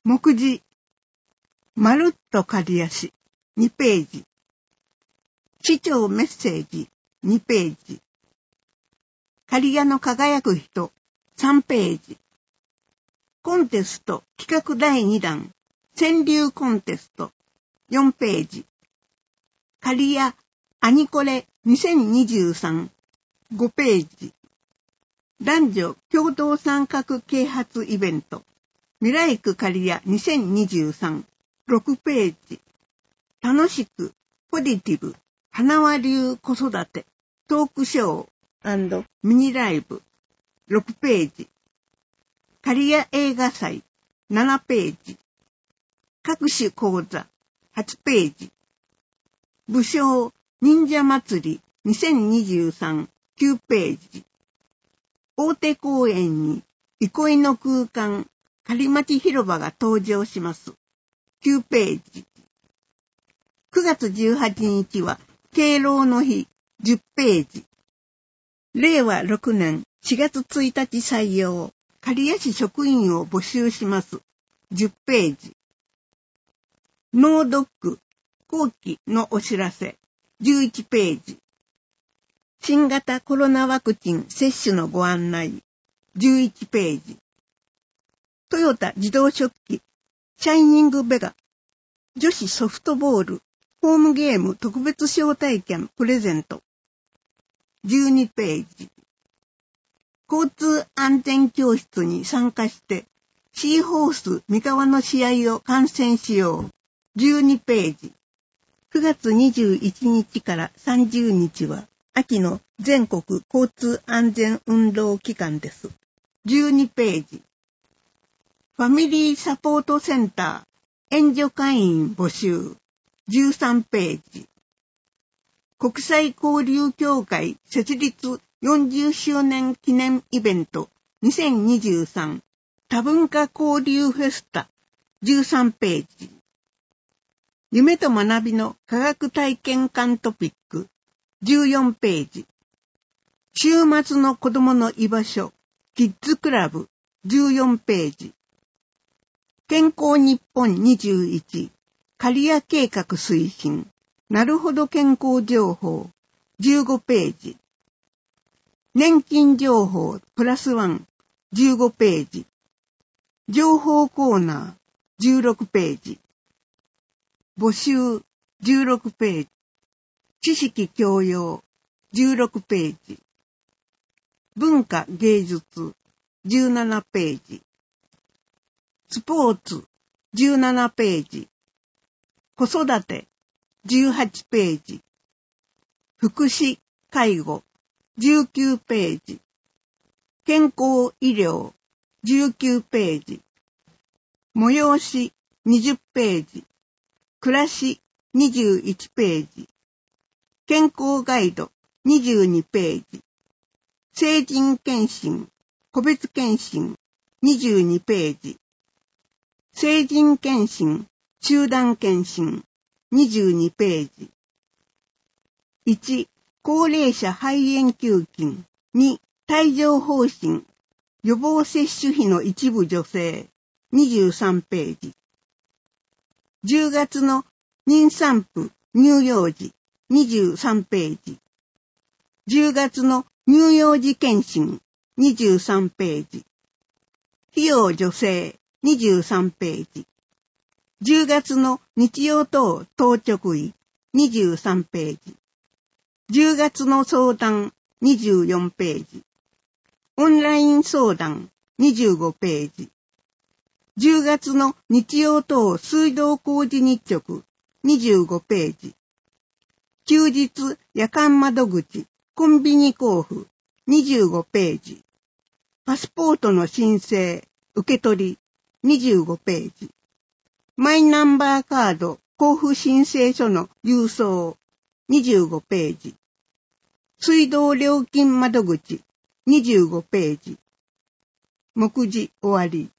目次、まるっと刈谷市、2ページ。市長メッセージ、2ページ。刈谷の輝く人、3ページ。コンテスト企画第2弾、川柳コンテスト、4ページ。刈谷アニコレ2023、5ページ。男女共同参画啓発イベント、未来区刈谷2023、6ページ。楽しく、ポジティブ、花輪流子育て、トークショー&ミニライブ、6ページ。刈谷映画祭、7ページ。各種講座、8ページ。武将忍者祭り2023、9ページ。大手公園に憩いの空間、狩町広場が登場します。9ページ。9月18日は敬老の日、10ページ。令和6年4月1日採用、刈谷市職員を募集します。10ページ。ノードック、後期のお知らせ、11ページ。新型コロナワクチン接種のご案内、11ページ。トヨタ自動食器、シャイニングベガ、女子ソフトボール、ホームゲーム特別招待券プレゼント、12ページ。交通安全教室に参加して、シーホース三河の試合を観戦しよう、12ページ。9月21日から30日は、秋の全国交通安全運動期間です。12ページ。ファミリーサポートセンター、援助会員募集、13ページ。国際交流協会設立40周年記念イベント2023多文化交流フェスタ、13ページ。夢と学びの科学体験館トピック、14ページ。週末の子供の居場所、キッズクラブ、14ページ。健康日本21、刈谷計画推進、なるほど健康情報、15ページ。年金情報プラス1、15ページ。情報コーナー、16ページ。募集、16ページ。知識教養、16ページ。文化芸術、17ページ。スポーツ、17ページ。子育て、18ページ。福祉、介護、19ページ。健康医療、19ページ。催し、20ページ。暮らし、21ページ。健康ガイド、22ページ。成人検診、個別検診、22ページ。成人検診、集団検診、22ページ。1、高齢者肺炎給付。2、帯状疱疹、予防接種費の一部助成、23ページ。10月の妊産婦乳幼児、23ページ。10月の乳幼児検診、23ページ。費用助成、23ページ。10月の日曜等当直医、23ページ。10月の相談、24ページ。オンライン相談、25ページ。10月の日曜等水道工事日直、25ページ。休日夜間窓口、コンビニ交付、25ページ。パスポートの申請、受け取り、25ページ。マイナンバーカード交付申請書の郵送、25ページ。水道料金窓口、25ページ。目次終わり。